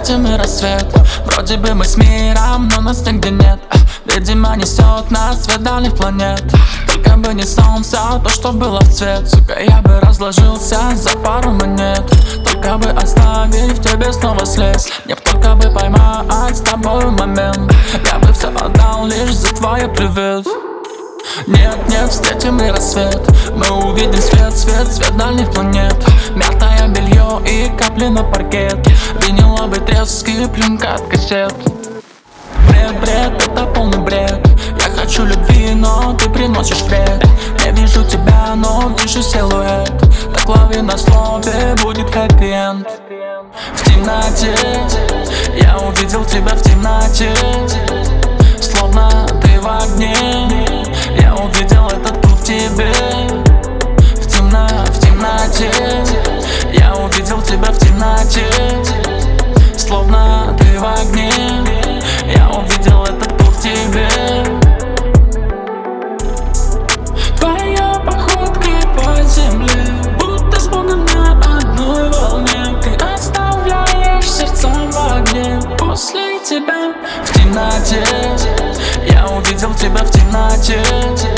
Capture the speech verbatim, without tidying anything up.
встретим и рассвет. Вроде бы мы с миром, но нас нигде нет. Видимо, несет нас свет дальних планет. Только бы не солнце, то, что было в цвет. Сука, я бы разложился за пару монет. Только бы оставить в тебе снова след. Мне б только бы поймать с тобой момент. Я бы все отдал лишь за твой привет. Нет, нет, встретим и рассвет. Мы увидим свет, свет, свет дальних планет. Мятое белье и капли на паркет. Виниловый треск и пленка от кассет. Бред, бред, это полный бред. Я хочу любви, но ты приносишь вред. Я вижу тебя, но вижу силуэт. Так лови на слове, будет хэппи-энд. В темноте я увидел тебя в темноте. Словно ты в огне. Я увидел этот путь в тебе. В темно, в темноте я увидел тебя в темноте. Словно ты в огне. Я увидел этот путь в тебе. Твоя походка по земле, будто с Богом на одной волне. Ты оставляешь сердце в огне. После тебя в темноте я увидел тебя в темноте.